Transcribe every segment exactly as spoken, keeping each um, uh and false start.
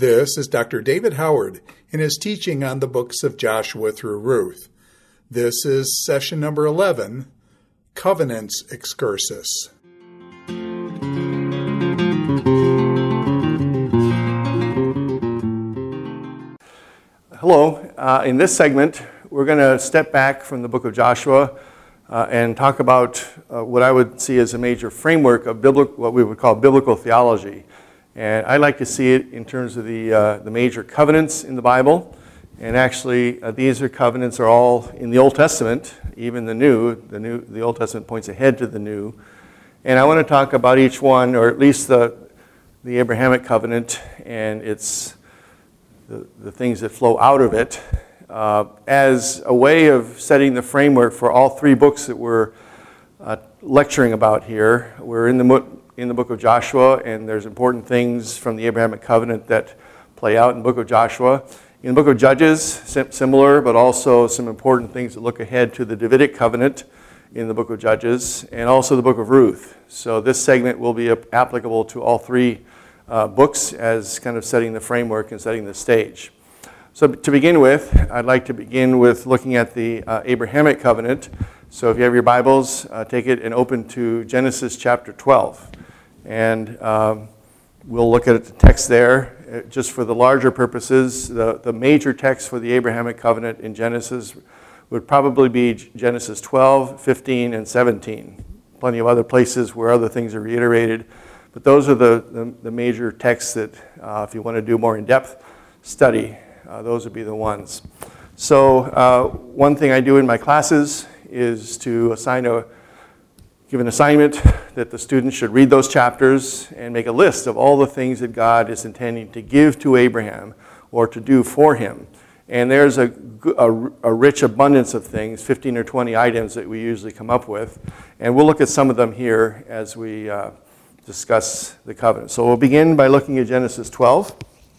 This is Doctor David Howard in his teaching on the books of Joshua through Ruth. This is session number eleven, Covenants Excursus. Hello. Uh, in this segment, we're going to step back from the book of Joshua uh, and talk about uh, what I would see as a major framework of biblical, what we would call biblical theology. And I like to see it in terms of the uh, the major covenants in the Bible. And actually, uh, these are covenants are all in the Old Testament, even the New. The New, the Old Testament points ahead to the New. And I want to talk about each one, or at least the the Abrahamic covenant and its the, the things that flow out of it, uh, as a way of setting the framework for all three books that we're uh, lecturing about here. We're in the in the book of Joshua, and there's important things from the Abrahamic covenant that play out in the book of Joshua. In the book of Judges, similar, but also some important things that look ahead to the Davidic covenant in the book of Judges, and also the book of Ruth. So this segment will be applicable to all three uh, books as kind of setting the framework and setting the stage. So to begin with, I'd like to begin with looking at the uh, Abrahamic covenant. So if you have your Bibles, uh, take it and open to Genesis chapter twelve. And um, we'll look at the text there. Uh, just for the larger purposes, the, the major text for the Abrahamic covenant in Genesis would probably be Genesis twelve, fifteen, and seventeen. Plenty of other places where other things are reiterated. But those are the, the, the major texts that, uh, if you want to do more in-depth study, uh, those would be the ones. So uh, one thing I do in my classes is to assign a give an assignment that the students should read those chapters and make a list of all the things that God is intending to give to Abraham or to do for him. And there's a, a, a rich abundance of things, fifteen or twenty items that we usually come up with. And we'll look at some of them here as we uh, discuss the covenant. So we'll begin by looking at Genesis twelve.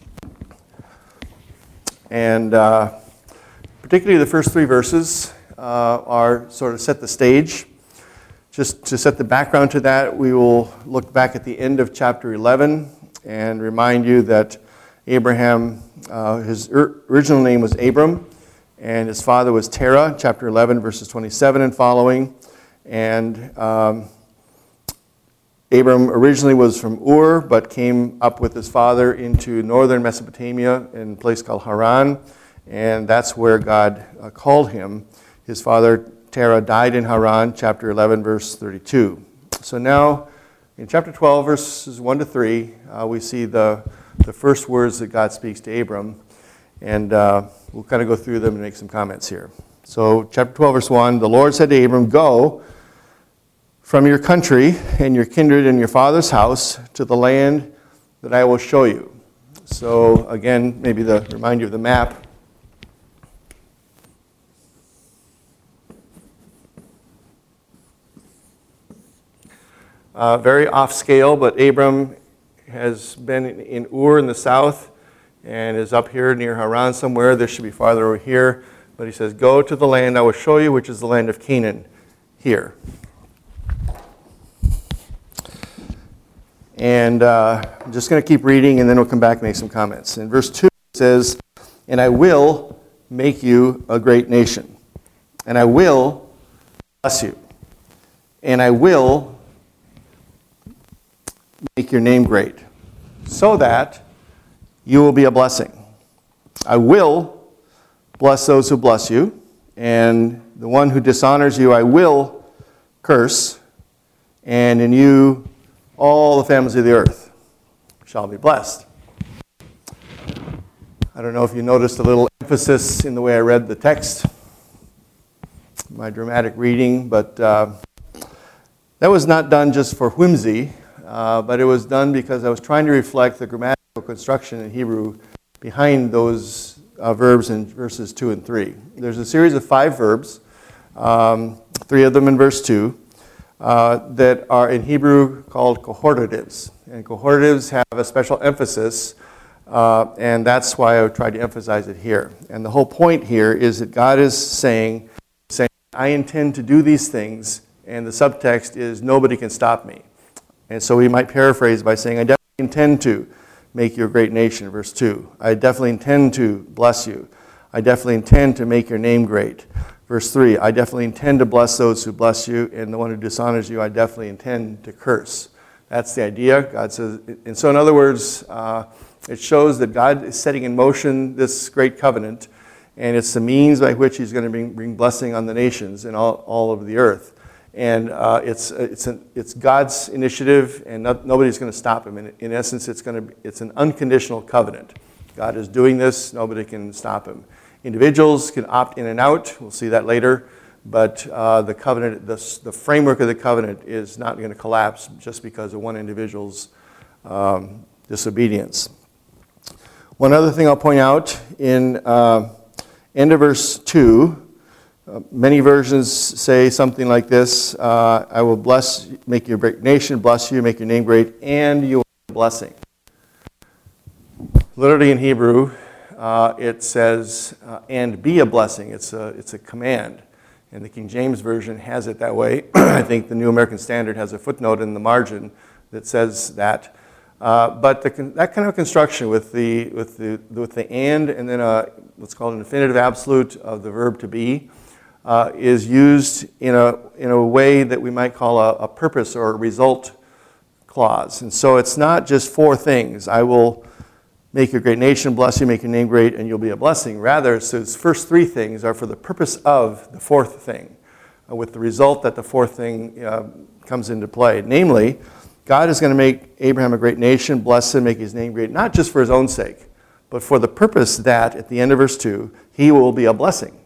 And uh, particularly the first three verses uh, are sort of set the stage. Just to set the background to that, we will look back at the end of chapter eleven and remind you that Abraham, uh, his er- original name was Abram, and his father was Terah, chapter eleven, verses twenty-seven and following. And um, Abram originally was from Ur, but came up with his father into northern Mesopotamia in a place called Haran, and that's where God uh, called him. His father Terah died in Haran, chapter eleven, verse thirty-two. So now, in chapter twelve, verses one to three, uh, we see the, the first words that God speaks to Abram. And uh, we'll kind of go through them and make some comments here. So chapter twelve, verse one, the Lord said to Abram, "Go from your country and your kindred and your father's house to the land that I will show you." So again, maybe the remind you of the map. Uh, very off scale, but Abram has been in Ur in the south and is up here near Haran somewhere. This should be farther over here. But he says, "Go to the land I will show you, which is the land of Canaan," here. And uh, I'm just going to keep reading, and then we'll come back and make some comments. In verse two, it says, "And I will make you a great nation, and I will bless you, and I will make your name great, so that you will be a blessing. I will bless those who bless you, and the one who dishonors you I will curse, and in you all the families of the earth shall be blessed." I don't know if you noticed a little emphasis in the way I read the text, my dramatic reading, but uh, that was not done just for whimsy. Uh, but it was done because I was trying to reflect the grammatical construction in Hebrew behind those uh, verbs in verses two and three. There's a series of five verbs, um, three of them in verse two, uh, that are in Hebrew called cohortatives. And cohortatives have a special emphasis, uh, and that's why I tried to emphasize it here. And the whole point here is that God is saying, saying, "I intend to do these things," and the subtext is, "Nobody can stop me." And so we might paraphrase by saying, "I definitely intend to make you a great nation, verse two. I definitely intend to bless you. I definitely intend to make your name great. Verse three, I definitely intend to bless those who bless you, and the one who dishonors you, I definitely intend to curse. That's the idea. God says, and so in other words, uh, it shows that God is setting in motion this great covenant, and it's the means by which he's going to bring, bring blessing on the nations and all, all over the earth. And uh, it's it's an, it's God's initiative, and not, nobody's going to stop him. In, in essence, it's going to be, it's an unconditional covenant. God is doing this; nobody can stop him. Individuals can opt in and out. We'll see that later. But uh, the covenant, the, the framework of the covenant, is not going to collapse just because of one individual's um, disobedience. One other thing I'll point out in uh, end of verse two. Uh, many versions say something like this, uh, I will bless, make you a great nation, bless you, make your name great, and you will be a blessing. Literally in Hebrew, uh, it says, uh, and be a blessing. It's a, it's a command. And the King James Version has it that way. I think the New American Standard has a footnote in the margin that says that. Uh, but the, that kind of construction with the, with the, with the and and then a, what's called an infinitive absolute of the verb to be, Uh, is used in a in a way that we might call a, a purpose or a result clause. And so it's not just four things. I will make you a great nation, bless you, make your name great, and you'll be a blessing. Rather, so its first three things are for the purpose of the fourth thing, uh, with the result that the fourth thing uh, comes into play. Namely, God is going to make Abraham a great nation, bless him, make his name great, not just for his own sake, but for the purpose that, at the end of verse two, he will be a blessing.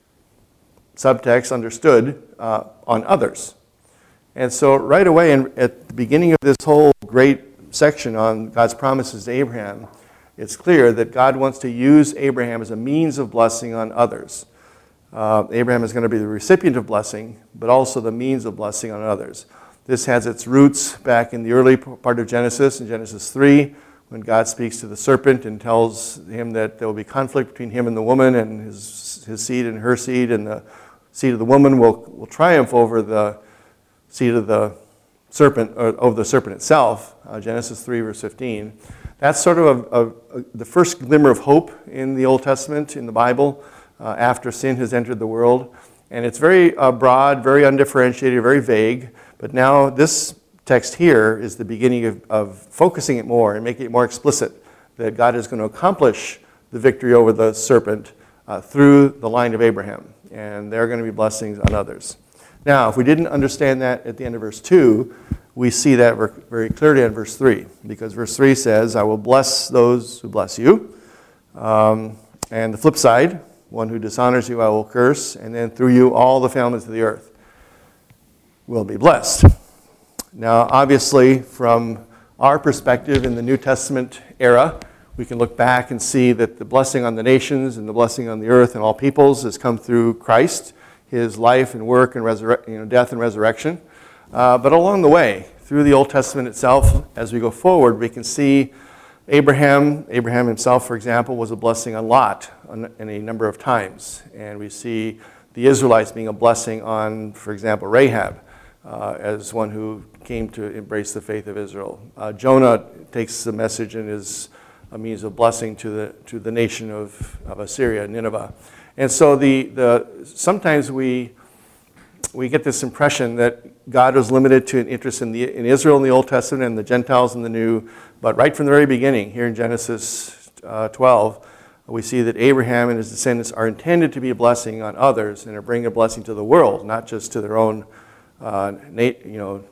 Subtext understood uh, on others. And so right away in, at the beginning of this whole great section on God's promises to Abraham, it's clear that God wants to use Abraham as a means of blessing on others. Uh, Abraham is going to be the recipient of blessing, but also the means of blessing on others. This has its roots back in the early part of Genesis, in Genesis three, when God speaks to the serpent and tells him that there will be conflict between him and the woman, and his, his seed and her seed, and the seed of the woman will, will triumph over the seed of the serpent, or over the serpent itself, uh, Genesis three, verse fifteen. That's sort of a, a, a, the first glimmer of hope in the Old Testament, in the Bible, uh, after sin has entered the world. And it's very uh, broad, very undifferentiated, very vague. But now this text here is the beginning of, of focusing it more and making it more explicit that God is going to accomplish the victory over the serpent uh, through the line of Abraham. And there are going to be blessings on others. Now, if we didn't understand that at the end of verse two, we see that very clearly in verse three, because verse three says, I will bless those who bless you. Um, and the flip side, one who dishonors you I will curse, and then through you all the families of the earth will be blessed. Now, obviously, from our perspective in the New Testament era, we can look back and see that the blessing on the nations and the blessing on the earth and all peoples has come through Christ, his life and work and resurre- you know, death and resurrection. Uh, but along the way, through the Old Testament itself, as we go forward, we can see Abraham, Abraham himself, for example, was a blessing on Lot in a number of times. And we see the Israelites being a blessing on, for example, Rahab, uh, as one who came to embrace the faith of Israel. Uh, Jonah takes the message and is a means of blessing to the to the nation of, of Assyria, Nineveh. And so the the sometimes we we get this impression that God was limited to an interest in the in Israel in the Old Testament and the Gentiles in the New. But right from the very beginning, here in Genesis uh, twelve, we see that Abraham and his descendants are intended to be a blessing on others and to bring a blessing to the world, not just to their own uh, you know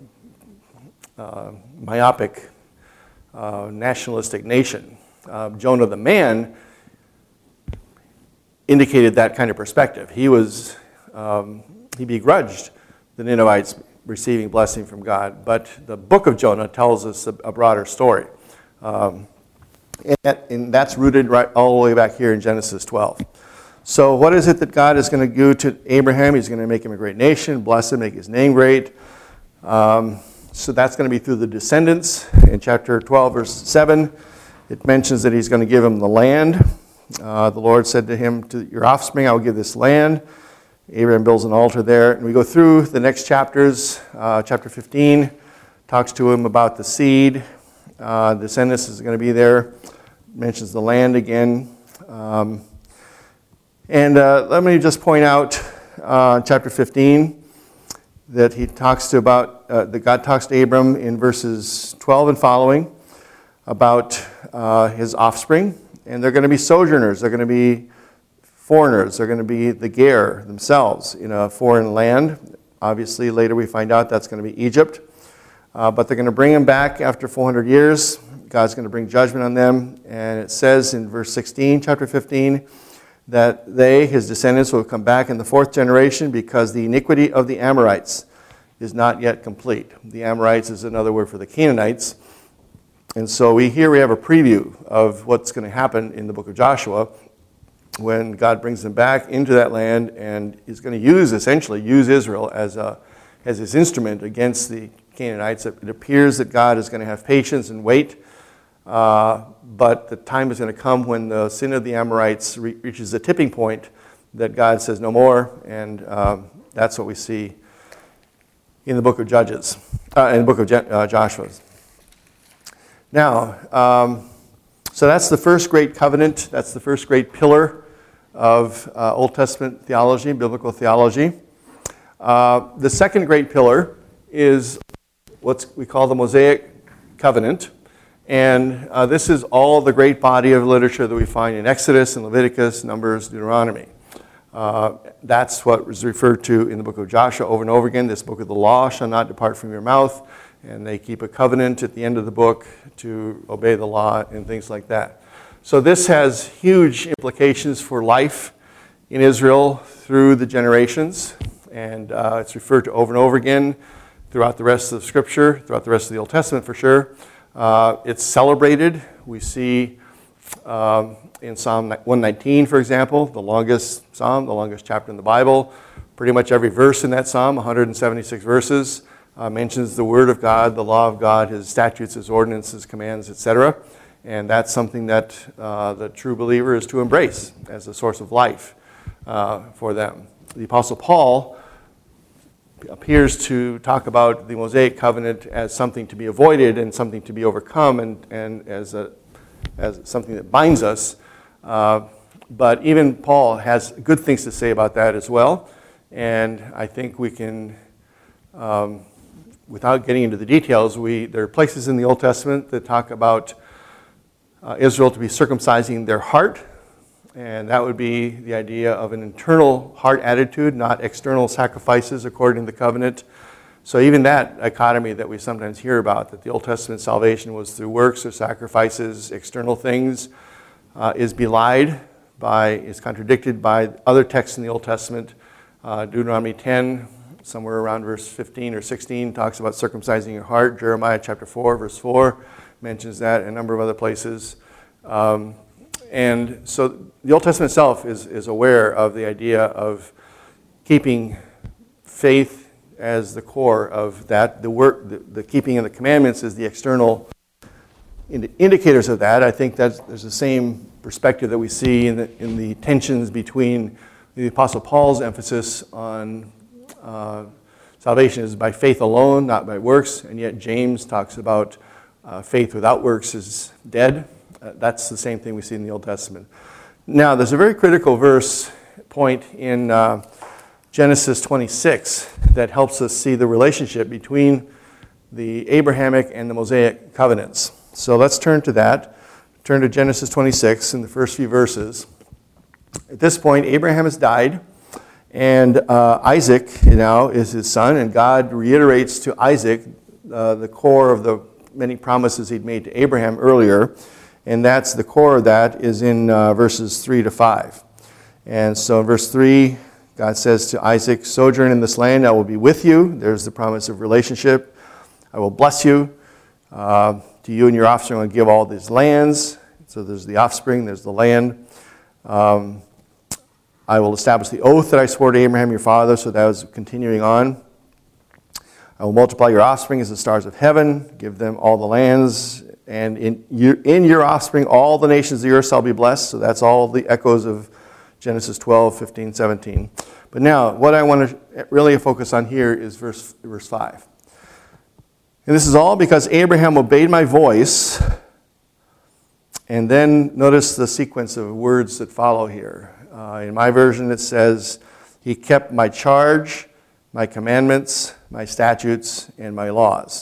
uh, myopic uh, nationalistic nation. Uh, Jonah the man indicated that kind of perspective. He was um, he begrudged the Ninevites receiving blessing from God, but the book of Jonah tells us a, a broader story, um, and, that, and that's rooted right all the way back here in Genesis twelve. So, what is it that God is going to do to Abraham? He's going to make him a great nation, bless him, make his name great. Um, so that's going to be through the descendants. In chapter twelve, verse seven. It mentions that he's going to give him the land. Uh, the Lord said to him, to your offspring, I will give this land. Abraham builds an altar there. And we go through the next chapters. Uh, chapter fifteen talks to him about the seed. Uh, descendants is going to be there. Mentions the land again. Um, and uh, let me just point out uh, chapter fifteen that he talks to about, uh, that God talks to Abram in verses twelve and following about uh, his offspring. And they're going to be sojourners. They're going to be foreigners. They're going to be the Ger themselves in a foreign land. Obviously, later we find out that's going to be Egypt. Uh, but they're going to bring them back after four hundred years. God's going to bring judgment on them. And it says in verse sixteen, chapter fifteen, that they, his descendants, will come back in the fourth generation because the iniquity of the Amorites is not yet complete. The Amorites is another word for the Canaanites. And so we here we have a preview of what's going to happen in the book of Joshua when God brings them back into that land and is going to use, essentially, use Israel as a as his instrument against the Canaanites. It appears that God is going to have patience and wait, uh, but the time is going to come when the sin of the Amorites re- reaches a tipping point that God says no more, and um, that's what we see in the book of Judges, uh, in the book of Je- uh, Joshua. Now, um, so that's the first great covenant. That's the first great pillar of uh, Old Testament theology, biblical theology. Uh, the second great pillar is what we call the Mosaic Covenant. And uh, this is all the great body of literature that we find in Exodus and Leviticus, Numbers, Deuteronomy. Uh, that's what is referred to in the book of Joshua over and over again. This book of the law shall not depart from your mouth. And they keep a covenant at the end of the book to obey the law and things like that. So this has huge implications for life in Israel through the generations. And uh, it's referred to over and over again throughout the rest of the Scripture, throughout the rest of the Old Testament for sure. Uh, it's celebrated. We see um, in Psalm one nineteen, for example, the longest psalm, the longest chapter in the Bible. Pretty much every verse in that psalm, one hundred seventy-six verses, uh, mentions the Word of God, the law of God, His statutes, His ordinances, commands, et cetera. And that's something that uh, the true believer is to embrace as a source of life uh, for them. The Apostle Paul appears to talk about the Mosaic covenant as something to be avoided and something to be overcome, and, and as, a, as something that binds us. Uh, but even Paul has good things to say about that as well. And I think we can, um, without getting into the details, we there are places in the Old Testament that talk about uh, Israel to be circumcising their heart. And that would be the idea of an internal heart attitude, not external sacrifices according to the covenant. So even that dichotomy that we sometimes hear about, that the Old Testament salvation was through works or sacrifices, external things, uh, is belied by, is contradicted by other texts in the Old Testament. Uh, Deuteronomy ten, somewhere around verse fifteen or sixteen, talks about circumcising your heart. Jeremiah chapter four, verse four, mentions that, and a number of other places. Um, And so the Old Testament itself is, is aware of the idea of keeping faith as the core of that. The work, the, the keeping of the commandments is the external ind- indicators of that. I think that there's the same perspective that we see in the, in the tensions between the Apostle Paul's emphasis on uh, salvation is by faith alone, not by works, and yet James talks about uh, faith without works is dead. Uh, that's the same thing we see in the Old Testament. Now, there's a very critical verse point in uh, Genesis twenty-six that helps us see the relationship between the Abrahamic and the Mosaic covenants. So let's turn to that. Turn to Genesis twenty-six in the first few verses. At this point, Abraham has died, and uh, Isaac now is his son, and God reiterates to Isaac uh, the core of the many promises he'd made to Abraham earlier. And that's the core of that is in uh, verses three to five. And so in verse three, God says to Isaac, sojourn in this land, I will be with you. There's the promise of relationship. I will bless you. Uh, to you and your offspring I will give all these lands. So there's the offspring, there's the land. Um, I will establish the oath that I swore to Abraham your father. So that was continuing on. I will multiply your offspring as the stars of heaven, give them all the lands. And in your, in your offspring, all the nations of the earth shall be blessed. So that's all the echoes of Genesis twelve, fifteen, seventeen. But now, what I want to really focus on here is verse, verse five. And this is all because Abraham obeyed my voice. And then notice the sequence of words that follow here. Uh, in my version it says, he kept my charge, my commandments, my statutes, and my laws.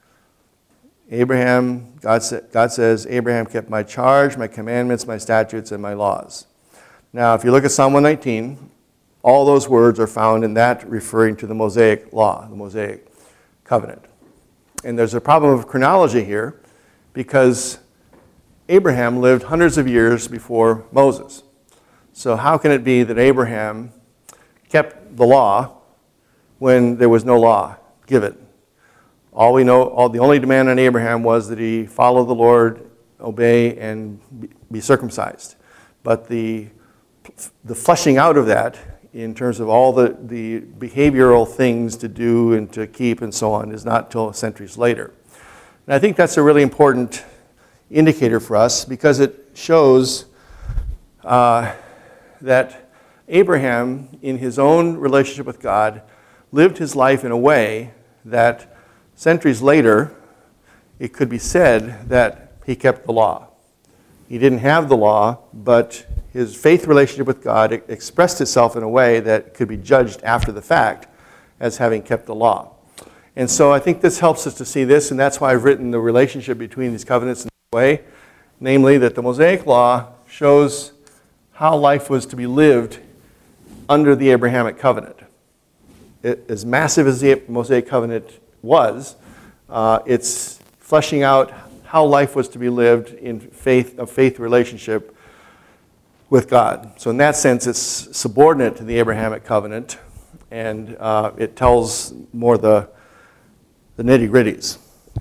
Abraham, God, sa- God says, Abraham kept my charge, my commandments, my statutes, and my laws. Now, if you look at Psalm one nineteen, all those words are found in that referring to the Mosaic law, the Mosaic covenant. And there's a problem of chronology here because Abraham lived hundreds of years before Moses. So how can it be that Abraham kept the law when there was no law given? All we know, all the only demand on Abraham was that he follow the Lord, obey, and be circumcised. But the the fleshing out of that, in terms of all the, the behavioral things to do and to keep and so on, is not till centuries later. And I think that's a really important indicator for us because it shows uh, that Abraham, in his own relationship with God, lived his life in a way that centuries later, it could be said that he kept the law. He didn't have the law, but his faith relationship with God expressed itself in a way that could be judged after the fact as having kept the law. And so I think this helps us to see this, and that's why I've written the relationship between these covenants in this way, namely that the Mosaic law shows how life was to be lived under the Abrahamic covenant. It, as massive as the Mosaic covenant was, uh, it's fleshing out how life was to be lived in faith, a faith relationship with God. So in that sense, it's subordinate to the Abrahamic covenant, and uh, it tells more the, the nitty-gritties.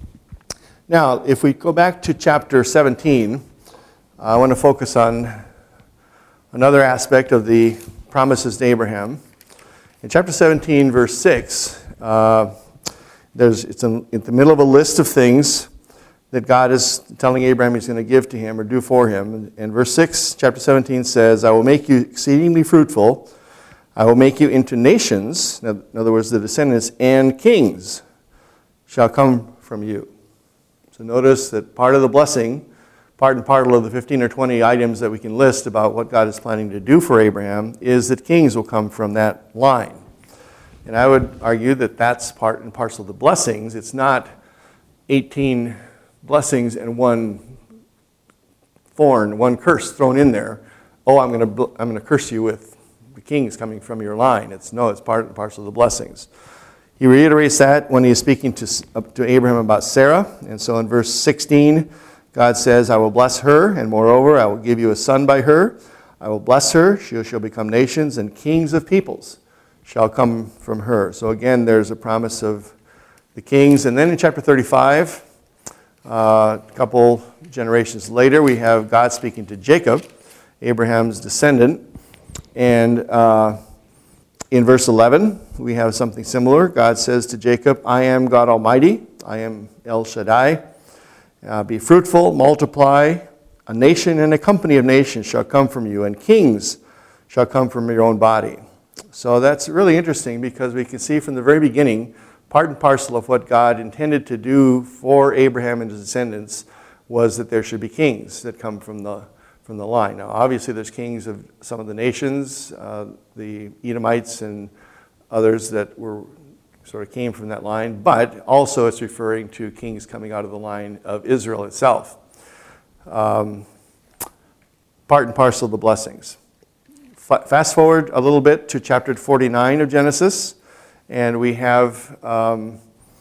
Now, if we go back to chapter seventeen, I want to focus on another aspect of the promises to Abraham. In chapter seventeen, verse six, uh, there's, it's in, in the middle of a list of things that God is telling Abraham he's going to give to him or do for him. And, and verse six, chapter seventeen says, I will make you exceedingly fruitful. I will make you into nations. Now, in other words, the descendants and kings shall come from you. So notice that part of the blessing, part and parcel of the fifteen or twenty items that we can list about what God is planning to do for Abraham is that kings will come from that line. And I would argue that that's part and parcel of the blessings. It's not eighteen blessings and one thorn, one curse thrown in there. Oh, I'm going to I'm going to curse you with the kings coming from your line. It's no, it's part and parcel of the blessings. He reiterates that when he is speaking to, to Abraham about Sarah. And so in verse sixteen, God says, I will bless her, and moreover, I will give you a son by her. I will bless her, she shall become nations, and kings of peoples shall come from her. So again, there's a promise of the kings. And then in chapter thirty-five, uh, a couple generations later, we have God speaking to Jacob, Abraham's descendant. And uh, in verse eleven, we have something similar. God says to Jacob, I am God Almighty. I am El Shaddai. Uh, be fruitful, multiply. A nation and a company of nations shall come from you, and kings shall come from your own body. So that's really interesting because we can see from the very beginning, part and parcel of what God intended to do for Abraham and his descendants was that there should be kings that come from the from the line. Now, obviously, there's kings of some of the nations, uh, the Edomites and others that were sort of came from that line, but also it's referring to kings coming out of the line of Israel itself. Um, part and parcel of the blessings. F- fast forward a little bit to chapter forty-nine of Genesis, and we have um,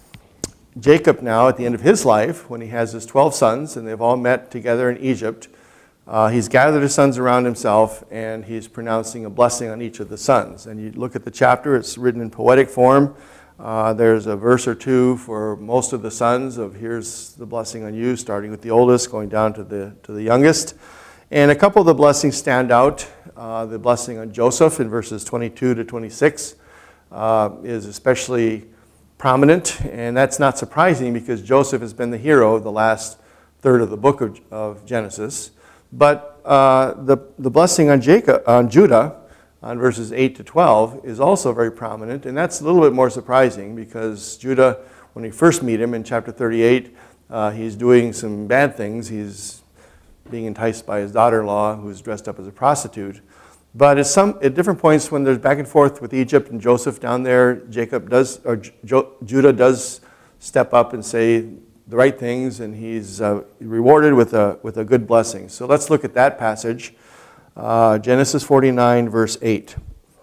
Jacob now at the end of his life when he has his twelve sons, and they've all met together in Egypt. Uh, he's gathered his sons around himself, and he's pronouncing a blessing on each of the sons. And you look at the chapter, it's written in poetic form. Uh, there's a verse or two for most of the sons of here's the blessing on you, starting with the oldest, going down to the to the youngest. And a couple of the blessings stand out. Uh, the blessing on Joseph in verses twenty-two to twenty-six uh, is especially prominent, and that's not surprising because Joseph has been the hero of the last third of the book of, of Genesis. But uh, the, the blessing on Jacob, on Judah, on verses eight to twelve, is also very prominent, and that's a little bit more surprising because Judah when we first meet him in chapter thirty-eight, uh, he's doing some bad things. He's being enticed by his daughter-in-law, who's dressed up as a prostitute. But at some at different points, when there's back and forth with Egypt and Joseph down there, Jacob does, or jo- Judah does step up and say the right things, and he's uh, rewarded with a with a good blessing. So let's look at that passage, uh, Genesis forty-nine, verse eight.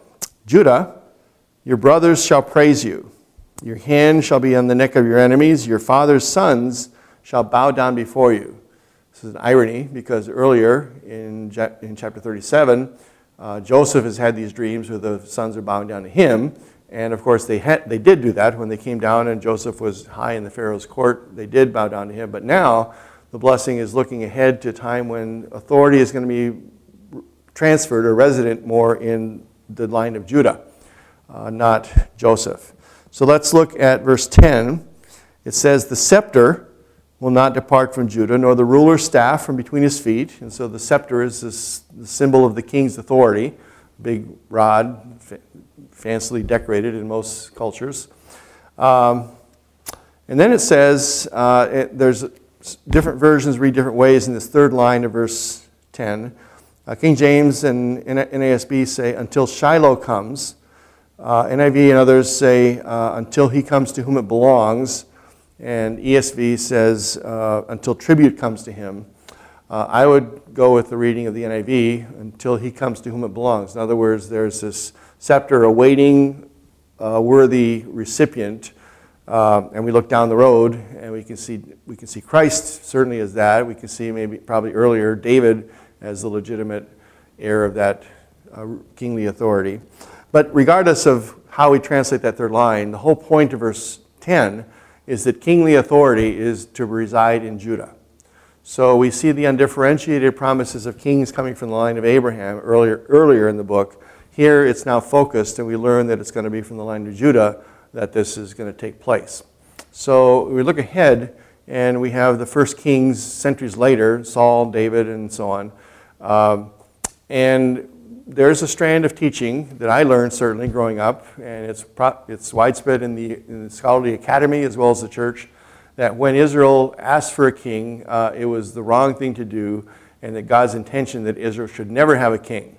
Judah, your brothers shall praise you. Your hand shall be on the neck of your enemies. Your father's sons shall bow down before you. This is an irony because earlier in, in chapter thirty-seven, uh, Joseph has had these dreams where the sons are bowing down to him. And of course, they had, they did do that when they came down and Joseph was high in the Pharaoh's court. They did bow down to him. But now the blessing is looking ahead to a time when authority is going to be transferred or resident more in the line of Judah, uh, not Joseph. So let's look at verse ten. It says, the scepter will not depart from Judah, nor the ruler's staff from between his feet. And so the scepter is this, the symbol of the king's authority, big rod, fancily decorated in most cultures. Um, and then it says, uh, it, there's different versions read different ways in this third line of verse ten. Uh, King James and N A S B say, until Shiloh comes. Uh, N I V and others say, uh, until he comes to whom it belongs. And E S V says, uh, until tribute comes to him. Uh, I would go with the reading of the N I V, until he comes to whom it belongs. In other words, there's this scepter awaiting a worthy recipient. Uh, and we look down the road, and we can see we can see Christ certainly as that. We can see maybe probably earlier David as the legitimate heir of that uh, kingly authority. But regardless of how we translate that third line, the whole point of verse ten is that kingly authority is to reside in Judah. So we see the undifferentiated promises of kings coming from the line of Abraham earlier, earlier in the book. Here it's now focused, and we learn that it's going to be from the line of Judah that this is going to take place. So we look ahead, and we have the first kings centuries later, Saul, David, and so on. Um, and there's a strand of teaching that I learned certainly growing up, and it's pro- it's widespread in the, in the scholarly academy as well as the church, that when Israel asked for a king, uh, it was the wrong thing to do, and that God's intention that Israel should never have a king.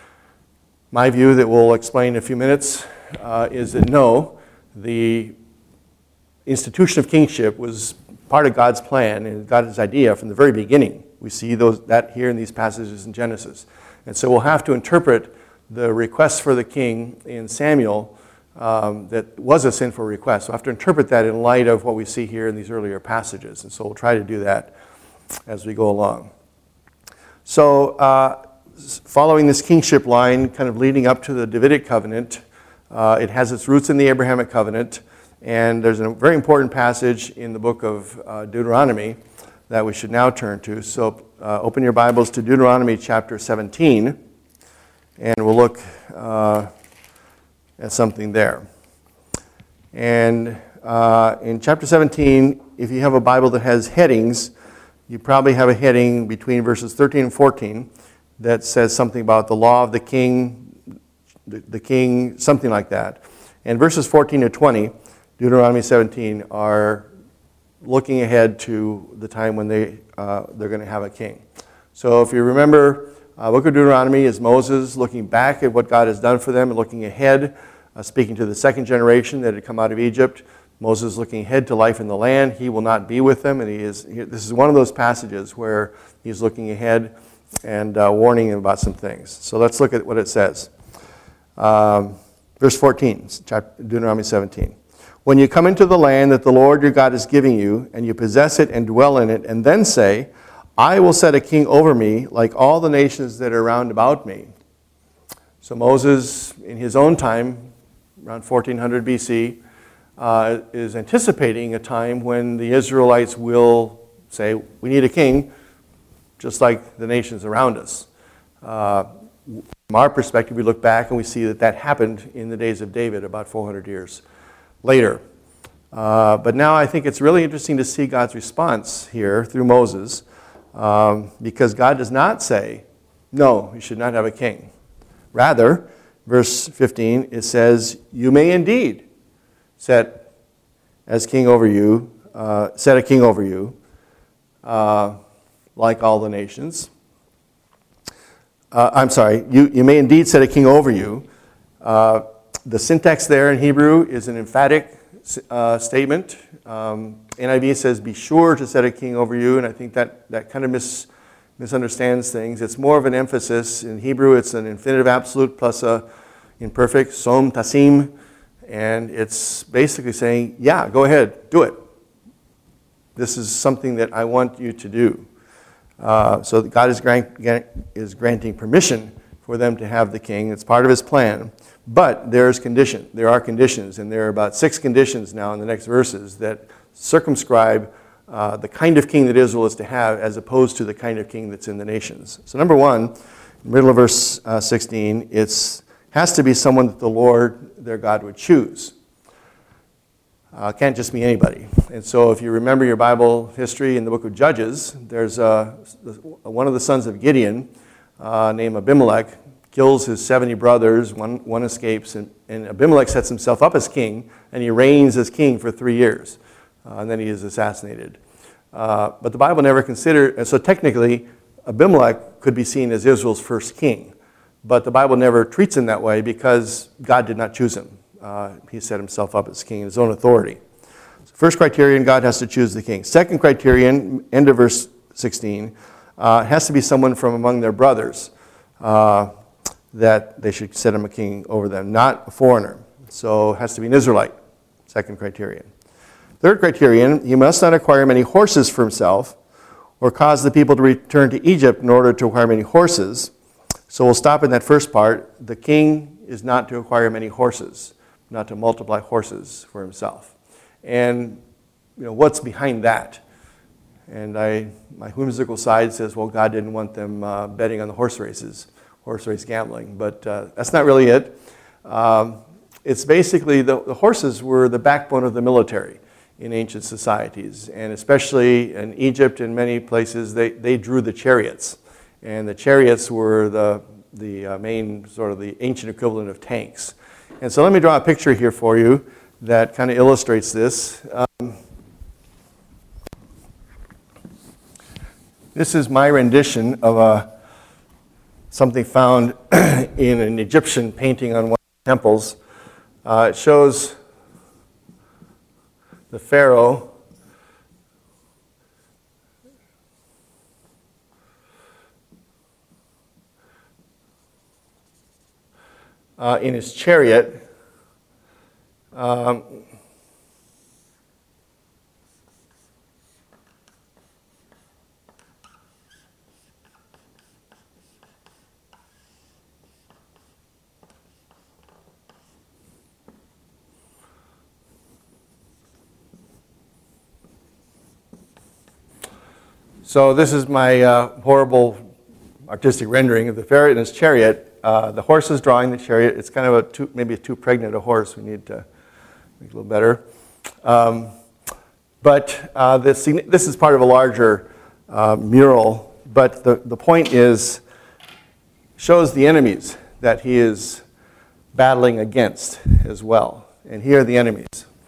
My view that we'll explain in a few minutes uh, is that no, the institution of kingship was part of God's plan and God's idea from the very beginning. We see those that here in these passages in Genesis. And so we'll have to interpret the request for the king in Samuel um, that was a sinful request. So we'll have to interpret that in light of what we see here in these earlier passages. And so we'll try to do that as we go along. So uh, following this kingship line, kind of leading up to the Davidic covenant, uh, it has its roots in the Abrahamic covenant. And there's a very important passage in the book of uh, Deuteronomy that we should now turn to. So uh, open your Bibles to Deuteronomy chapter seventeen, and we'll look uh, at something there. And uh, in chapter seventeen, if you have a Bible that has headings, you probably have a heading between verses thirteen and fourteen that says something about the law of the king, the, the king, something like that. And verses fourteen to twenty, Deuteronomy seventeen, are looking ahead to the time when they, uh, they're going to have a king. So if you remember, uh, book of Deuteronomy is Moses looking back at what God has done for them and looking ahead, uh, speaking to the second generation that had come out of Egypt. Moses looking ahead to life in the land. He will not be with them, and he is. He, this is one of those passages where he's looking ahead and uh, warning them about some things. So let's look at what it says. Um, verse fourteen, chapter, Deuteronomy seventeen. When you come into the land that the Lord your God is giving you, and you possess it and dwell in it, and then say, I will set a king over me like all the nations that are round about me. So Moses, in his own time, around fourteen hundred B C, uh, is anticipating a time when the Israelites will say, we need a king, just like the nations around us. Uh, from our perspective, we look back and we see that that happened in the days of David about four hundred years later. Uh, but now I think it's really interesting to see God's response here through Moses, um, because God does not say, no, you should not have a king. Rather, verse fifteen, it says, you may indeed set as king over you, uh, set a king over you, uh, like all the nations. Uh, I'm sorry, you, you may indeed set a king over you. Uh, the syntax there in Hebrew is an emphatic uh, statement. Um, N I V says, be sure to set a king over you, and I think that, that kind of mis, misunderstands things. It's more of an emphasis. In Hebrew, it's an infinitive absolute plus a imperfect, som tasim, and it's basically saying, yeah, go ahead, do it. This is something that I want you to do. Uh, so God is, grant, is granting permission for them to have the king. It's part of his plan. But there's condition. There are conditions, and there are about six conditions now in the next verses that circumscribe uh, the kind of king that Israel is to have as opposed to the kind of king that's in the nations. So number one, in the middle of verse uh, sixteen, it has to be someone that the Lord, their God, would choose. Uh, can't just be anybody. And so if you remember your Bible history in the book of Judges, there's uh, one of the sons of Gideon uh, named Abimelech kills his seventy brothers, one, one escapes, and, and Abimelech sets himself up as king, and he reigns as king for three years. Uh, and then he is assassinated. Uh, but the Bible never considered, and so technically Abimelech could be seen as Israel's first king. But the Bible never treats him that way because God did not choose him. Uh, he set himself up as king in his own authority. So first criterion, God has to choose the king. Second criterion, end of verse sixteen, uh, has to be someone from among their brothers uh, that they should set him a king over them, not a foreigner. So it has to be an Israelite, second criterion. Third criterion, he must not acquire many horses for himself or cause the people to return to Egypt in order to acquire many horses. So we'll stop in that first part. The king is not to acquire many horses, not to multiply horses for himself. And you know, what's behind that? And I, my whimsical side says, well, God didn't want them uh, betting on the horse races, horse race gambling. But uh, that's not really it. Um, it's basically the, the horses were the backbone of the military in ancient societies. And especially in Egypt and many places, they, they drew the chariots. And the chariots were the, the uh, main, sort of the ancient equivalent of tanks. And so let me draw a picture here for you that kind of illustrates this. Um, this is my rendition of a, something found in an Egyptian painting on one of the temples. Uh, it shows the Pharaoh uh, in his chariot. Um, So this is my uh, horrible artistic rendering of the Pharaoh in his chariot. Uh, the horse is drawing the chariot. It's kind of a too, maybe too pregnant a horse. We need to make it a little better. Um, but uh, this, this is part of a larger uh, mural. But the, the point is, shows the enemies that he is battling against as well. And here are the enemies.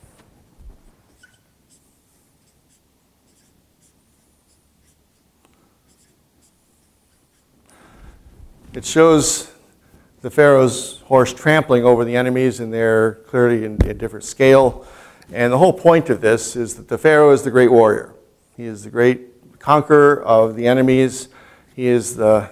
It shows the Pharaoh's horse trampling over the enemies, and they're clearly in a different scale. And the whole point of this is that the Pharaoh is the great warrior. He is the great conqueror of the enemies. He is the,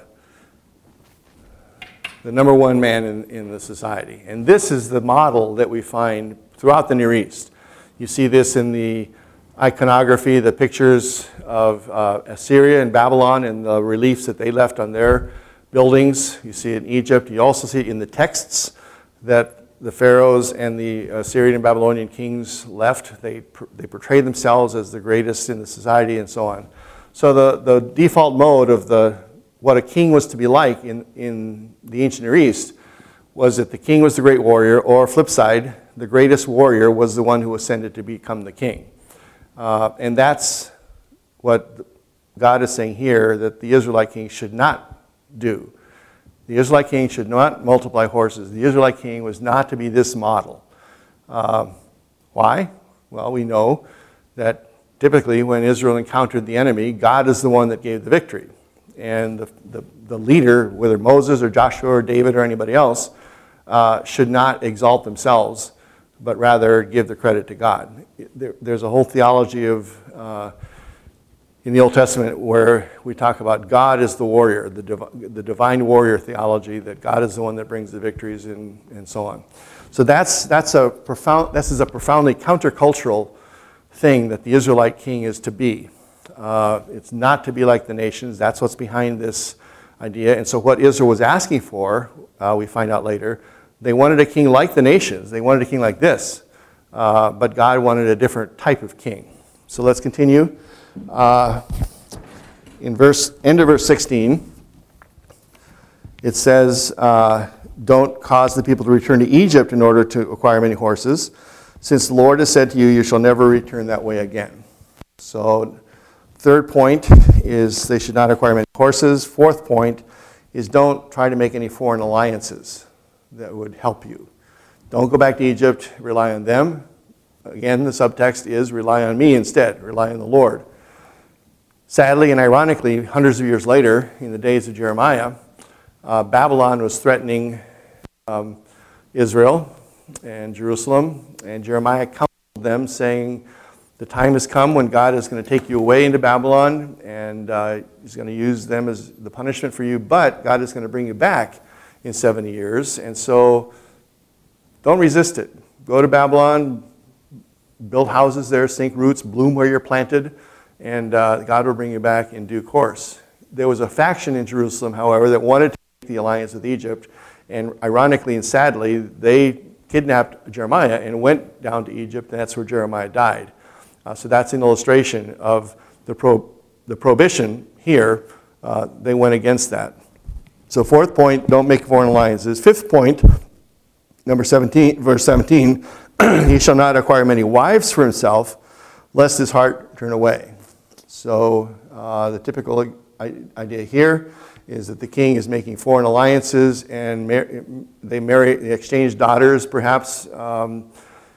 the number one man in, in the society. And this is the model that we find throughout the Near East. You see this in the iconography, the pictures of uh, Assyria and Babylon and the reliefs that they left on their buildings. You see it in Egypt. You also see it in the texts that the pharaohs and the Assyrian and Babylonian kings left. They, they portray themselves as the greatest in the society and so on. So the, the default mode of the, what a king was to be like in, in the ancient Near East was that the king was the great warrior, or flip side, the greatest warrior was the one who ascended to become the king. Uh, and that's what God is saying here, that the Israelite king should not do. The Israelite king should not multiply horses. The Israelite king was not to be this model. Uh, why? Well, we know that typically when Israel encountered the enemy, God is the one that gave the victory. And the, the, the leader, whether Moses or Joshua or David or anybody else, uh, should not exalt themselves, but rather give the credit to God. There, there's a whole theology of, uh, in the Old Testament, where we talk about God is the warrior, the, div- the divine warrior theology, that God is the one that brings the victories and, and so on. So that's, that's a profound, this is a profoundly countercultural thing that the Israelite king is to be. Uh, it's not to be like the nations. That's what's behind this idea. And so what Israel was asking for, uh, we find out later, they wanted a king like the nations. They wanted a king like this. Uh, but God wanted a different type of king. So let's continue. Uh, in verse, end of verse sixteen, it says, uh, don't cause the people to return to Egypt in order to acquire many horses, since the Lord has said to you, you shall never return that way again. So third point is they should not acquire many horses. Fourth point is don't try to make any foreign alliances that would help you. Don't go back to Egypt, rely on them. Again, the subtext is rely on me instead, rely on the Lord. Sadly and ironically, hundreds of years later, in the days of Jeremiah, uh, Babylon was threatening um, Israel and Jerusalem, and Jeremiah counseled them saying, the time has come when God is going to take you away into Babylon, and uh, he's going to use them as the punishment for you, but God is going to bring you back in seventy years. And so don't resist it. Go to Babylon, build houses there, sink roots, bloom where you're planted, and uh, God will bring you back in due course. There was a faction in Jerusalem, however, that wanted to make the alliance with Egypt, and ironically and sadly, they kidnapped Jeremiah and went down to Egypt, and that's where Jeremiah died. Uh, so that's an illustration of the, pro- the prohibition here. Uh, they went against that. So fourth point, don't make foreign alliances. Fifth point, number seventeen, verse seventeen, he shall not acquire many wives for himself, lest his heart turn away. So uh, the typical idea here is that the king is making foreign alliances, and mar- they marry, they exchange daughters, perhaps. Um,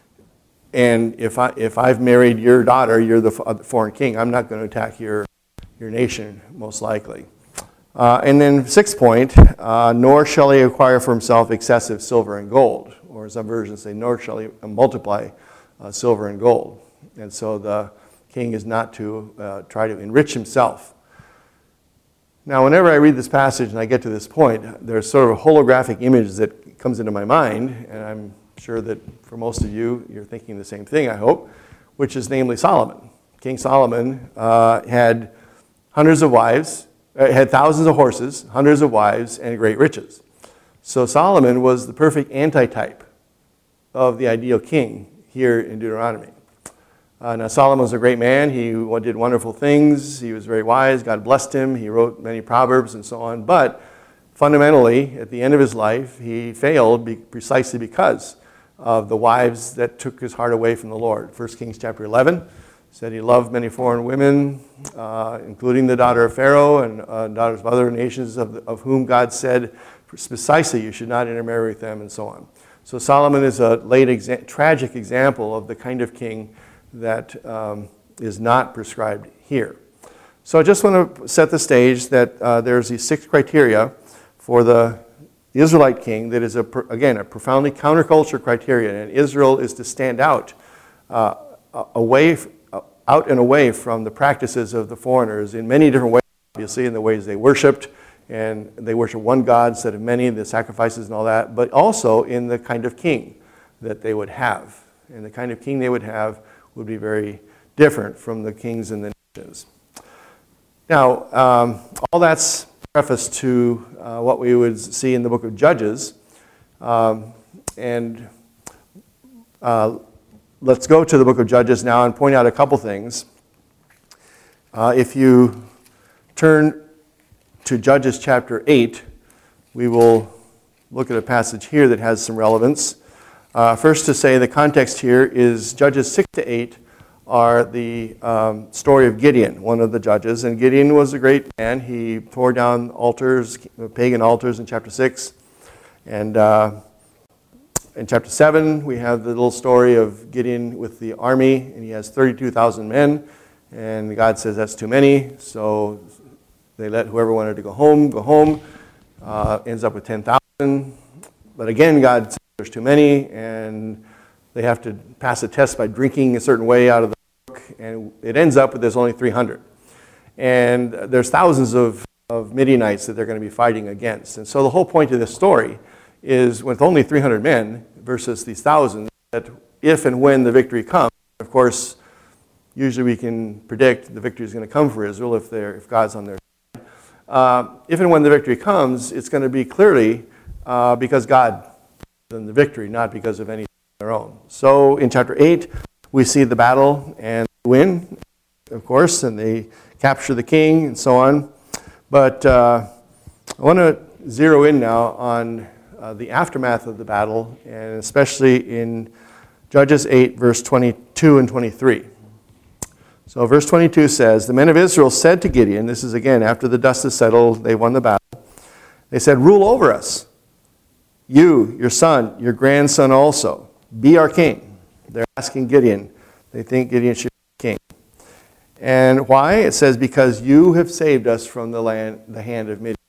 and if I if I've married your daughter, you're the foreign king. I'm not going to attack your your nation, most likely. Uh, and then sixth point, uh, nor shall he acquire for himself excessive silver and gold, or some versions say, nor shall he multiply uh, silver and gold. And so the king is not to uh, try to enrich himself. Now, whenever I read this passage and I get to this point, there's sort of a holographic image that comes into my mind, and I'm sure that for most of you, you're thinking the same thing, I hope, which is namely Solomon. King Solomon uh, had hundreds of wives, uh, had thousands of horses, hundreds of wives, and great riches. So Solomon was the perfect antitype of the ideal king here in Deuteronomy. Uh, now, Solomon was a great man. He did wonderful things. He was very wise. God blessed him. He wrote many proverbs and so on. But fundamentally, at the end of his life, he failed be- precisely because of the wives that took his heart away from the Lord. First Kings chapter eleven said he loved many foreign women, uh, including the daughter of Pharaoh and uh, daughters of other nations of, the, of whom God said precisely you should not intermarry with them and so on. So Solomon is a late exa- tragic example of the kind of king that um, is not prescribed here. So I just want to set the stage that uh, there's these six criteria for the Israelite king that is, a, again, a profoundly counterculture criteria, and Israel is to stand out, uh, away, out and away from the practices of the foreigners in many different ways, obviously, in the ways they worshipped, and they worship one God instead of many, the sacrifices and all that, but also in the kind of king that they would have. And the kind of king they would have would be very different from the kings in the nations. Now, um, all that's prefaced to uh, what we would see in the book of Judges. Um, and uh, let's go to the book of Judges now and point out a couple things. Uh, if you turn to Judges chapter eight, we will look at a passage here that has some relevance. Uh, first to say the context here is Judges six to eight are the um, story of Gideon, one of the judges. And Gideon was a great man. He tore down altars, pagan altars in chapter six, and uh, in chapter seven, we have the little story of Gideon with the army, and he has thirty-two thousand men, and God says that's too many, so they let whoever wanted to go home, go home. Uh, ends up with ten thousand. But again, God says there's too many, and they have to pass a test by drinking a certain way out of the brook, and it ends up with there's only three hundred. And there's thousands of, of Midianites that they're going to be fighting against. And so the whole point of this story is with only three hundred men versus these thousands, that if and when the victory comes, of course, usually we can predict the victory is going to come for Israel if, they're, if God's on their side. Uh, if and when the victory comes, it's going to be clearly uh, because God won the victory, not because of anything of their own. So in chapter eight, we see the battle and win, of course, and they capture the king and so on. But uh, I want to zero in now on uh, the aftermath of the battle, and especially in Judges eight, verse twenty-two and twenty-three. So verse twenty-two says, the men of Israel said to Gideon, this is again after the dust is settled, they won the battle. They said, rule over us, you, your son, your grandson also, be our king. They're asking Gideon. They think Gideon should be king. And why? It says, because you have saved us from the land, the hand of Midian.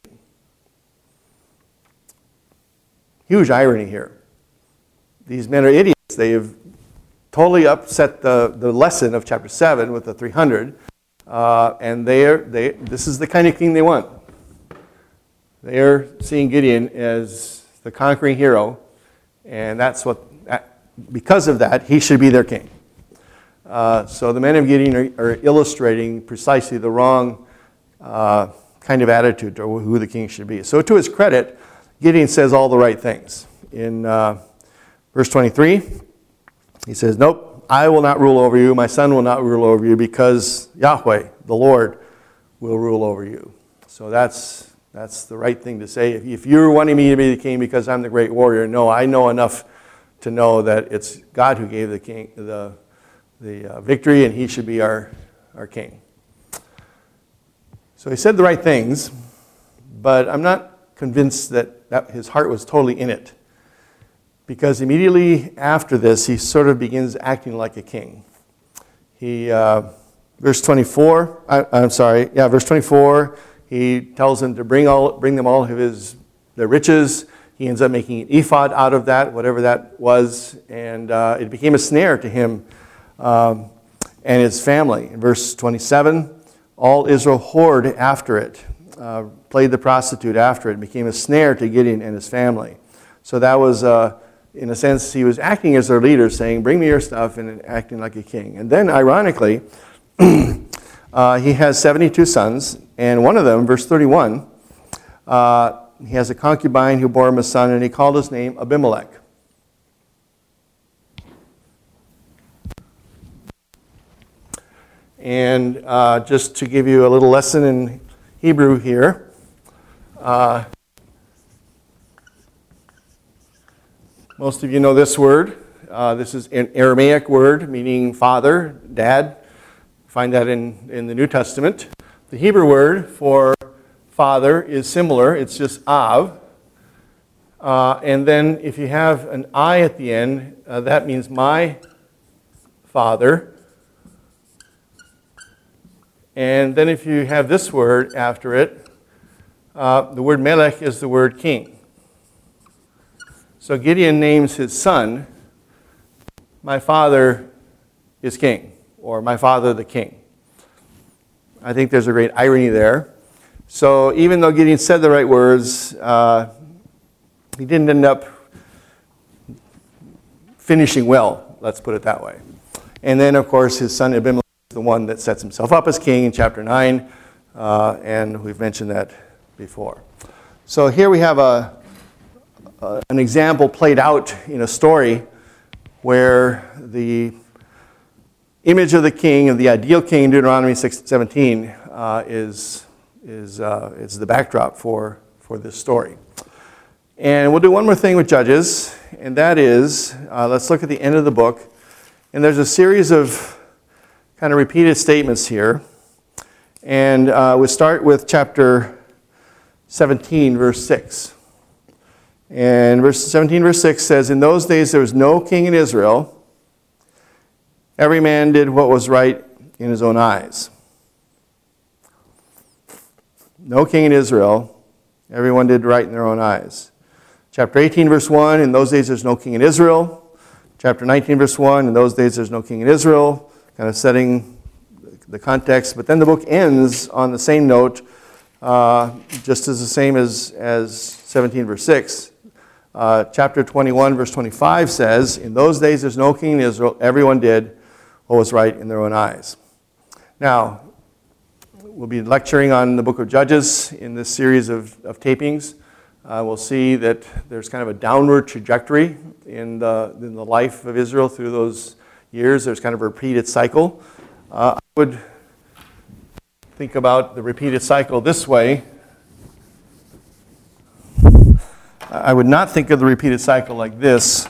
Huge irony here. These men are idiots. They have totally upset the, the lesson of chapter seven with the three hundred. Uh, and they are, they, this is the kind of king they want. They are seeing Gideon as the conquering hero. And that's what, because of that, he should be their king. Uh, so the men of Gideon are, are illustrating precisely the wrong uh, kind of attitude to who the king should be. So to his credit, Gideon says all the right things. In uh, verse twenty-three, he says, nope, I will not rule over you. My son will not rule over you because Yahweh, the Lord, will rule over you. So that's, that's the right thing to say. If, if you're wanting me to be the king because I'm the great warrior, no, I know enough to know that it's God who gave the king the the uh, victory, and he should be our, our king. So he said the right things, but I'm not convinced that, that his heart was totally in it. Because immediately after this, he sort of begins acting like a king. He, uh, verse twenty-four, I, I'm sorry, yeah, verse twenty-four, he tells them to bring all, bring them all of his, their riches. He ends up making an ephod out of that, whatever that was, and uh, it became a snare to him Um, and his family. In verse twenty-seven, all Israel whored after it, uh, played the prostitute after it, became a snare to Gideon and his family. So that was, uh, in a sense, he was acting as their leader, saying, bring me your stuff, and acting like a king. And then, ironically, uh, he has seventy-two sons, and one of them, verse thirty-one, uh, he has a concubine who bore him a son, and he called his name Abimelech. And uh, just to give you a little lesson in Hebrew here, uh, most of you know this word. Uh, this is an Aramaic word meaning father, dad. Find that in, in the New Testament. The Hebrew word for father is similar. It's just av. Uh, and then if you have an I at the end, uh, that means my father. And then if you have this word after it, uh, the word melech is the word king. So Gideon names his son, my father is king, or my father the king. I think there's a great irony there. So even though Gideon said the right words, uh, he didn't end up finishing well, let's put it that way. And then, of course, his son Abimelech, the one that sets himself up as king in chapter nine, uh, and we've mentioned that before. So here we have a, a, an example played out in a story where the image of the king, of the ideal king in Deuteronomy six seventeen, uh, is, is, uh, is the backdrop for, for this story. And we'll do one more thing with Judges, and that is, uh, let's look at the end of the book, and there's a series of kind of repeated statements here. And uh, we'll start with chapter seventeen, verse six. And verse seventeen, verse six says, in those days there was no king in Israel. Every man did what was right in his own eyes. No king in Israel. Everyone did right in their own eyes. Chapter eighteen, verse one, in those days there's no king in Israel. Chapter nineteen, verse one, in those days there's no king in Israel. Kind of setting the context. But then the book ends on the same note, uh, just as the same as, as seventeen, verse six. Uh, chapter twenty-one, verse twenty-five says, in those days there's no king in Israel. Everyone did what was right in their own eyes. Now, we'll be lecturing on the book of Judges in this series of, of tapings. Uh, we'll see that there's kind of a downward trajectory in the, in the life of Israel through those years. There's kind of a repeated cycle. Uh, I would think about the repeated cycle this way. I would not think of the repeated cycle like this,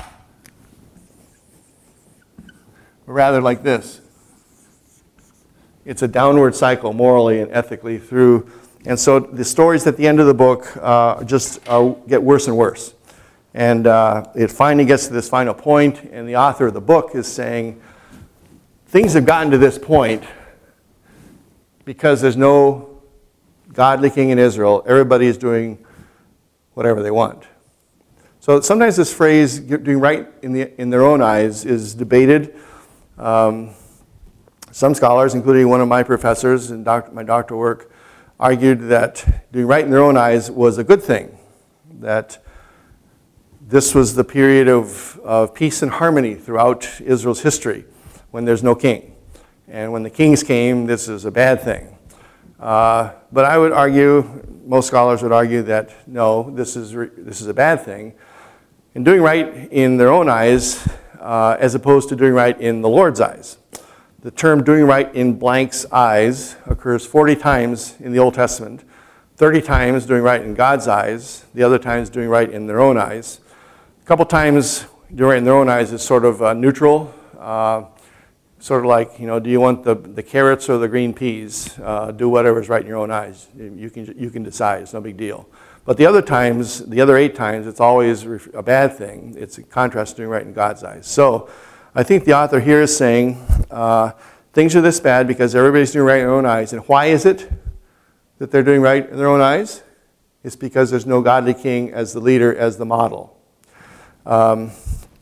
but rather like this. It's a downward cycle morally and ethically through, and so the stories at the end of the book uh, just uh, get worse and worse. And uh, it finally gets to this final point, and the author of the book is saying, things have gotten to this point because there's no godly king in Israel. Everybody is doing whatever they want. So sometimes this phrase, doing right in, the, in their own eyes, is debated. Um, some scholars, including one of my professors in doc, my doctoral work, argued that doing right in their own eyes was a good thing, that this was the period of, of peace and harmony throughout Israel's history, when there's no king. And when the kings came, this is a bad thing. Uh, but I would argue, most scholars would argue that no, this is, re- this is a bad thing. And doing right in their own eyes, uh, as opposed to doing right in the Lord's eyes. The term doing right in blank's eyes occurs forty times in the Old Testament, thirty times doing right in God's eyes, the other times doing right in their own eyes. A couple times doing right in their own eyes is sort of uh, neutral. Uh, Sort of like, you know, do you want the, the carrots or the green peas? Uh, do whatever's right in your own eyes. You can, you can decide. It's no big deal. But the other times, the other eight times, it's always a bad thing. It's a contrast to doing right in God's eyes. So I think the author here is saying uh, things are this bad because everybody's doing right in their own eyes. And why is it that they're doing right in their own eyes? It's because there's no godly king as the leader, as the model. Um,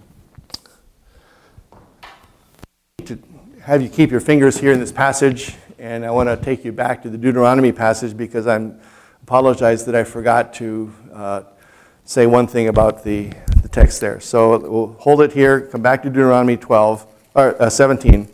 to have you keep your fingers here in this passage, and I want to take you back to the Deuteronomy passage because I apologize that I forgot to uh, say one thing about the, the text there. So we'll hold it here, come back to Deuteronomy twelve, or uh, seventeen.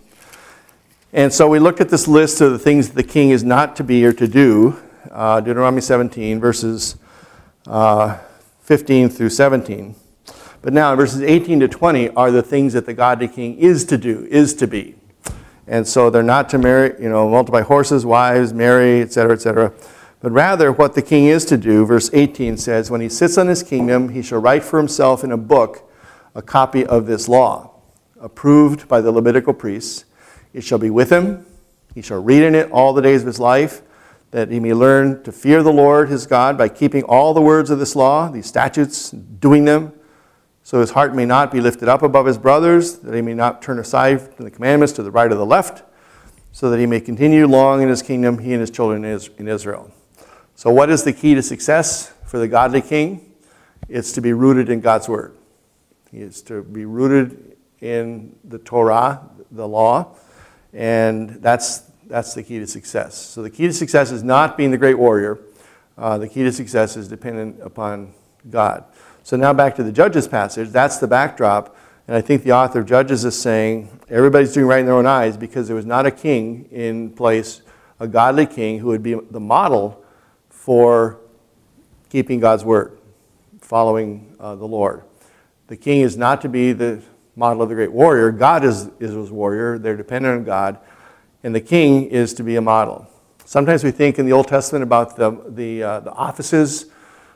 And so we looked at this list of the things that the king is not to be or to do, uh, Deuteronomy seventeen, verses uh, fifteen through seventeen. But now verses eighteen to twenty are the things that the godly king is to do, is to be. And so they're not to marry, you know, multiply horses, wives, marry, et cetera, et cetera. But rather what the king is to do, verse eighteen says, when he sits on his kingdom, he shall write for himself in a book a copy of this law, approved by the Levitical priests. It shall be with him. He shall read in it all the days of his life, that he may learn to fear the Lord his God by keeping all the words of this law, these statutes, doing them, so his heart may not be lifted up above his brothers, that he may not turn aside from the commandments to the right or the left, so that he may continue long in his kingdom, he and his children in Israel. So what is the key to success for the godly king? It's to be rooted in God's word. He is to be rooted in the Torah, the law, and that's, that's the key to success. So the key to success is not being the great warrior. Uh, the key to success is dependent upon God. So now back to the Judges passage. That's the backdrop. And I think the author of Judges is saying everybody's doing right in their own eyes because there was not a king in place, a godly king who would be the model for keeping God's word, following uh, the Lord. The king is not to be the model of the great warrior. God is Israel's warrior. They're dependent on God. And the king is to be a model. Sometimes we think in the Old Testament about the, the, uh, the offices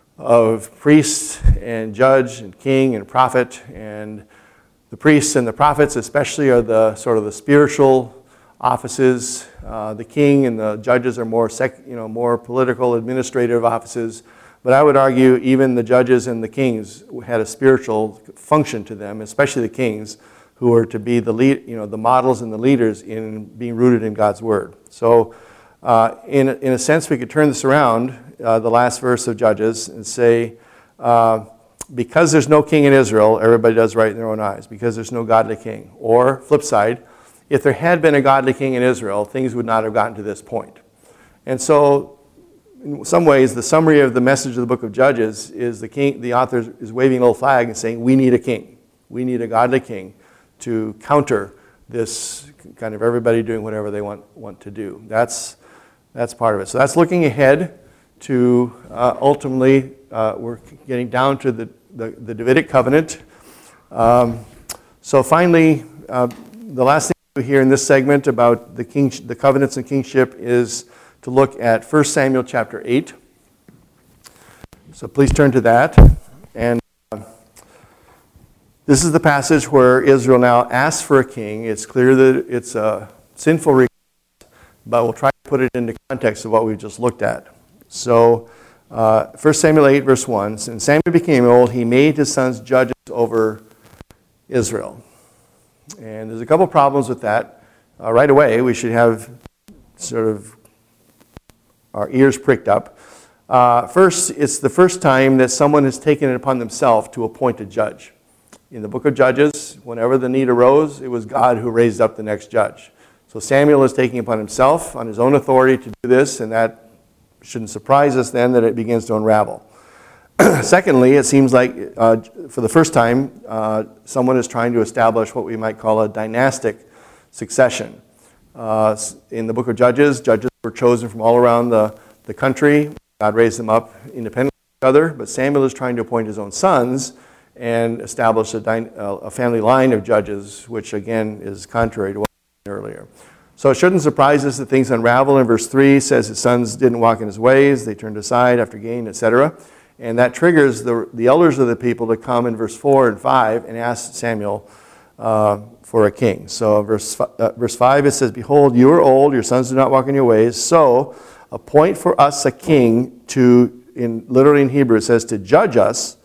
of priest and judge and king and prophet, and the priests and the prophets especially are the sort of the spiritual offices. Uh, the king and the judges are more sec, you know more political administrative offices, But I would argue even the judges and the kings had a spiritual function to them, especially the kings, who were to be the lead, you know, the models and the leaders in being rooted in God's word. So, uh, in in a sense, we could turn this around, uh, the last verse of Judges, and say, uh, because there's no king in Israel, everybody does right in their own eyes. Because there's no godly king. Or flip side, if there had been a godly king in Israel, things would not have gotten to this point. And so, in some ways, the summary of the message of the book of Judges is the king, the author is waving a little flag and saying, we need a king. We need a godly king to counter this kind of everybody doing whatever they want, want to do. That's, that's part of it. So that's looking ahead to uh, ultimately, uh, we're getting down to the, the, the Davidic covenant. Um, so finally, uh, the last thing we hear in this segment about the, king, the covenants and kingship is to look at First Samuel chapter eight. So please turn to that. And uh, this is the passage where Israel now asks for a king. It's clear that it's a sinful request, but we'll try to put it into context of what we've just looked at. So, uh, First Samuel eight, verse one, and Samuel became old, he made his sons judges over Israel. And there's a couple problems with that. Uh, right away, we should have sort of our ears pricked up. Uh, first, it's the first time that someone has taken it upon themselves to appoint a judge. In the book of Judges, whenever the need arose, it was God who raised up the next judge. So Samuel is taking upon himself, on his own authority, to do this, and that shouldn't surprise us then that it begins to unravel. Secondly, it seems like uh, for the first time, uh, someone is trying to establish what we might call a dynastic succession. Uh, in the book of Judges, judges were chosen from all around the, the country. God raised them up independently of each other, but Samuel is trying to appoint his own sons and establish a, dy- a family line of judges, which again is contrary to what we said earlier. So it shouldn't surprise us that things unravel. In verse three, it says his sons didn't walk in his ways, they turned aside after gain, et cetera. And that triggers the, the elders of the people to come in verse four and five and ask Samuel uh, for a king. So verse, uh, verse five, it says, behold, you are old, your sons do not walk in your ways, so appoint for us a king to, in literally in Hebrew, it says to judge us.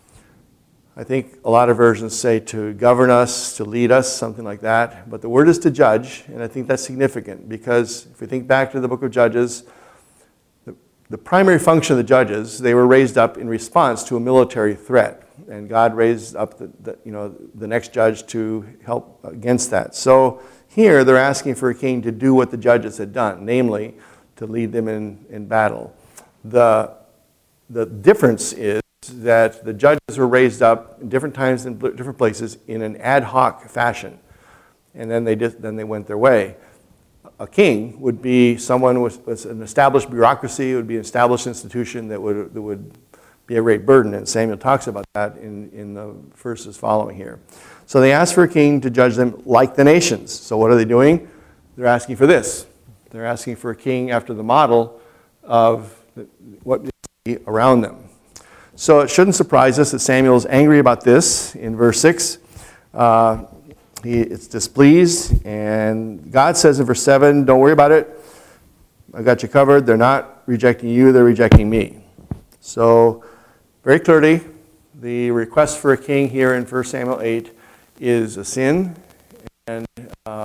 I think a lot of versions say to govern us, to lead us, something like that. But the word is to judge, and I think that's significant because if we think back to the book of Judges, the, the primary function of the judges, they were raised up in response to a military threat. And God raised up the, the, you know, the next judge to help against that. So here they're asking for a king to do what the judges had done, namely to lead them in, in battle. The, the difference is that the judges were raised up in different times in different places in an ad hoc fashion, and then they did, then they went their way. A king would be someone with, with an established bureaucracy. It would be an established institution that would that would be a great burden, and Samuel talks about that in, in the verses following here. So they asked for a king to judge them like the nations. So what are they doing? They're asking for this. They're asking for a king after the model of what they see around them. So it shouldn't surprise us that Samuel is angry about this in verse six. Uh, he is displeased, and God says in verse seven, don't worry about it. I got you covered. They're not rejecting you, they're rejecting me. So very clearly, the request for a king here in First Samuel eight is a sin, and uh,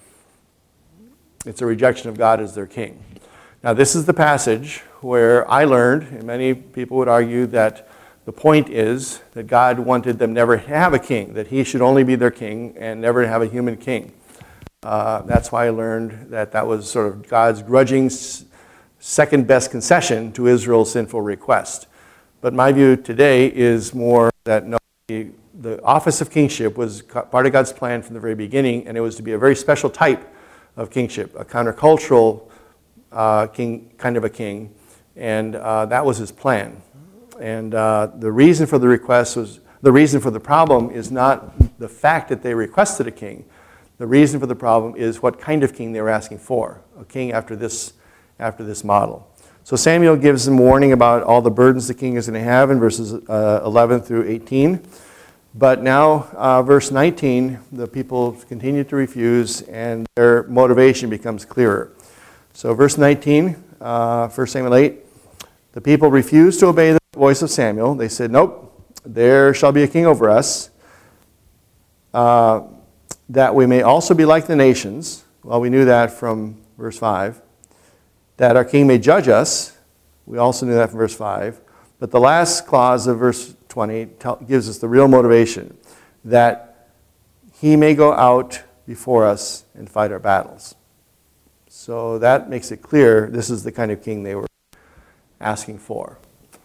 it's a rejection of God as their king. Now this is the passage where I learned, and many people would argue that the point is that God wanted them never to have a king, that he should only be their king and never have a human king. Uh, that's why I learned that that was sort of God's grudging second best concession to Israel's sinful request. But my view today is more that no, the, the office of kingship was part of God's plan from the very beginning, and it was to be a very special type of kingship, a countercultural uh, king, kind of a king, and uh, that was his plan. And uh, the reason for the request was, the reason for the problem is not the fact that they requested a king. The reason for the problem is what kind of king they were asking for, a king after this, after this model. So Samuel gives them warning about all the burdens the king is going to have in verses uh, eleven through eighteen. But now, uh, verse nineteen, the people continue to refuse, and their motivation becomes clearer. So verse nineteen, uh, First Samuel eight, The people refused to obey the voice of Samuel. They said, nope, there shall be a king over us, uh, that we may also be like the nations. Well, we knew that from verse five. That our king may judge us. We also knew that from verse five. But the last clause of verse twenty tell, gives us the real motivation, that he may go out before us and fight our battles. So that makes it clear this is the kind of king they were asking for.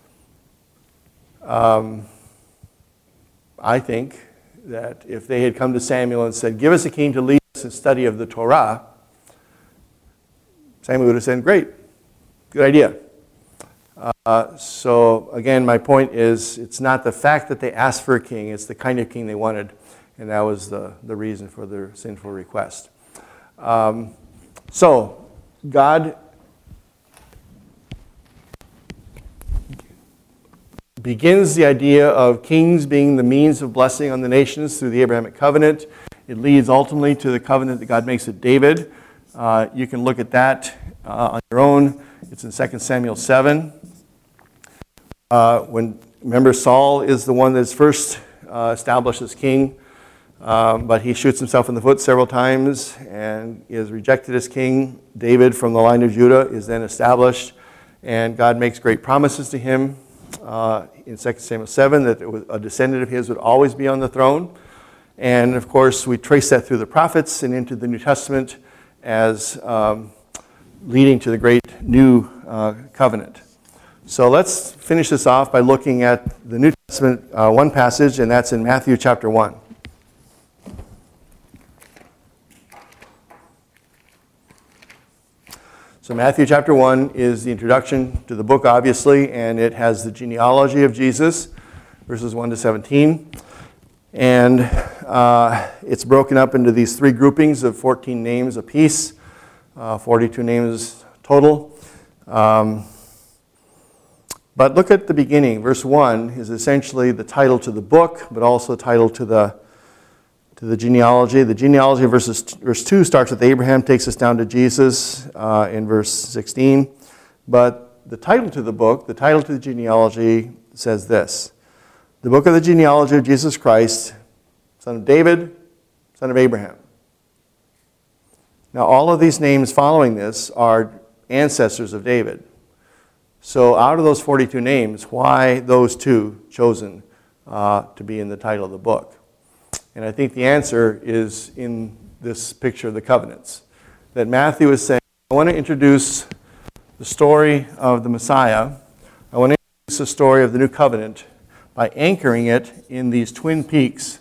Um, I think that if they had come to Samuel and said, give us a king to lead us in study of the Torah, Samuel would have said, great, good idea. Uh, so again, my point is, it's not the fact that they asked for a king, it's the kind of king they wanted, and that was the, the reason for their sinful request. Um, so, God begins the idea of kings being the means of blessing on the nations through the Abrahamic covenant. It leads ultimately to the covenant that God makes with David. Uh, you can look at that uh, on your own. It's in Second Samuel seven. Uh, when, remember, Saul is the one that's first uh, established as king, um, but he shoots himself in the foot several times and is rejected as king. David from the line of Judah is then established, and God makes great promises to him uh, in Second Samuel seven that a descendant of his would always be on the throne. And of course, we trace that through the prophets and into the New Testament as um, leading to the great new uh, covenant. So let's finish this off by looking at the New Testament, uh, one passage, and that's in Matthew chapter one. So Matthew chapter one is the introduction to the book, obviously, and it has the genealogy of Jesus, verses one to seventeen. And uh, it's broken up into these three groupings of fourteen names apiece, uh, forty-two names total. Um, but look at the beginning. Verse one is essentially the title to the book, but also the title to the to the genealogy. The genealogy of verses, verse two starts with Abraham, takes us down to Jesus uh, in verse sixteen. But the title to the book, the title to the genealogy says this: the book of the genealogy of Jesus Christ, son of David, son of Abraham. Now, all of these names following this are ancestors of David. So out of those forty-two names, why those two chosen uh, to be in the title of the book? And I think the answer is in this picture of the covenants. That Matthew is saying, I want to introduce the story of the Messiah. I want to introduce the story of the new covenant by anchoring it in these twin peaks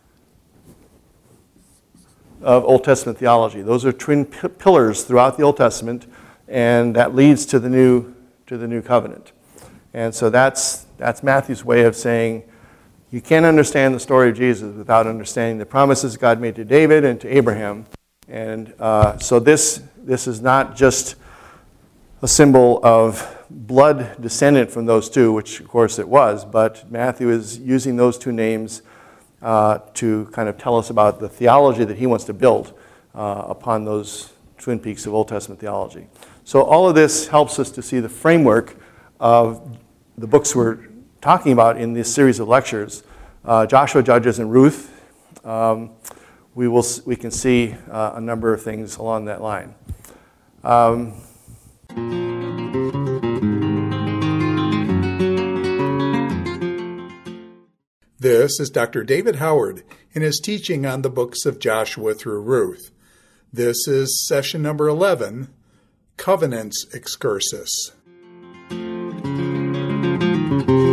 of Old Testament theology. Those are twin p- pillars throughout the Old Testament, and that leads to the new to the new covenant. And so that's that's Matthew's way of saying you can't understand the story of Jesus without understanding the promises God made to David and to Abraham. And uh, so this this is not just a symbol of blood descendant from those two, which of course it was, but Matthew is using those two names uh, to kind of tell us about the theology that he wants to build uh, upon those twin peaks of Old Testament theology. So all of this helps us to see the framework of the books we're talking about in this series of lectures, uh, Joshua, Judges, and Ruth. Um, we will we can see uh, a number of things along that line. Um, This is Doctor David Howard in his teaching on the books of Joshua through Ruth. This is session number eleven, Covenants Excursus.